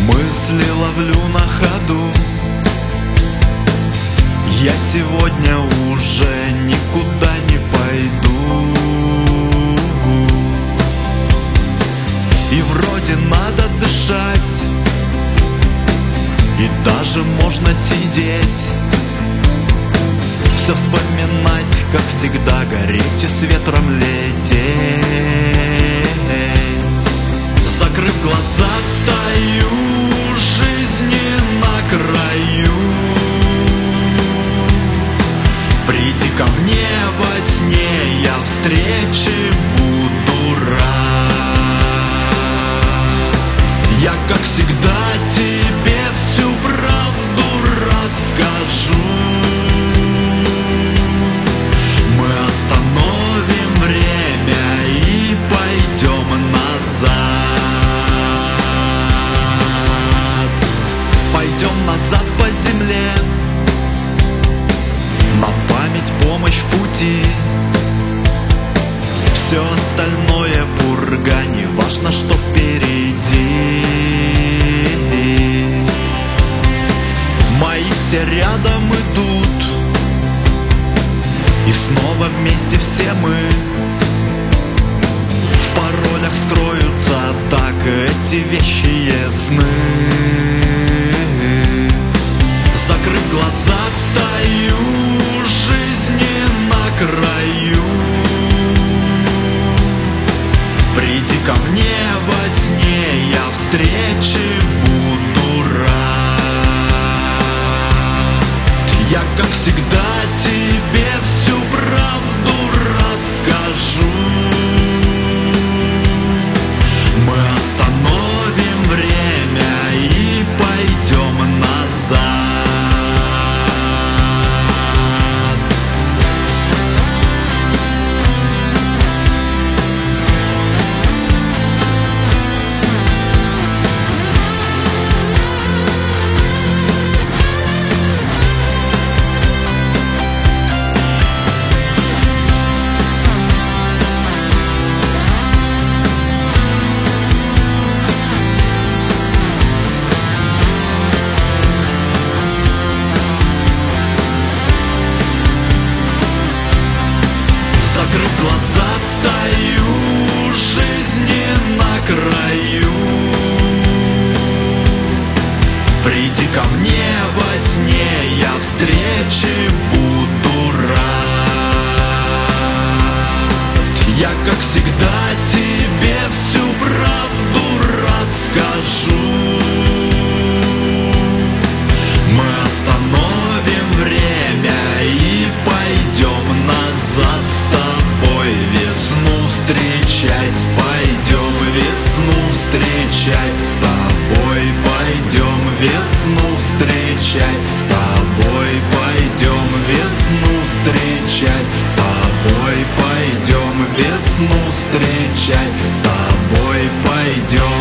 Мысли ловлю на ходу. Я сегодня уже никуда не пойду. И вроде надо дышать, и даже можно сидеть, все вспоминать, как всегда, гореть и с ветром лететь. Закрыв глаза, стою жизни на краю. Приди ко мне во сне, я встречи буду рад. Я, как всегда, тебе всю правду расскажу. Мы остановим время и пойдем назад. Пойдем назад по земле, на память, помощь в пути. Все остальное пурга, не важно, что впереди. Мои все рядом идут, и снова вместе все мы. В паролях скроются так эти вещи ясны. Закрыв глаза, стою жизни на краю. Приди ко мне во сне, я встречи буду рад. Я, как всегда, тебе всю правду расскажу. Мы остановим время и пойдем назад. Закрыв глаза, стою жизни на краю. Приди ко мне во сне, я встречи буду рад. Я, как всегда, тебе всю правду расскажу. Мы остановим время и пойдем назад. Весну встречать, пойдем весну встречать. С тобой пойдем весну встречать. С тобой пойдем весну встречать. С тобой пойдем весну встречать. С тобой пойдем.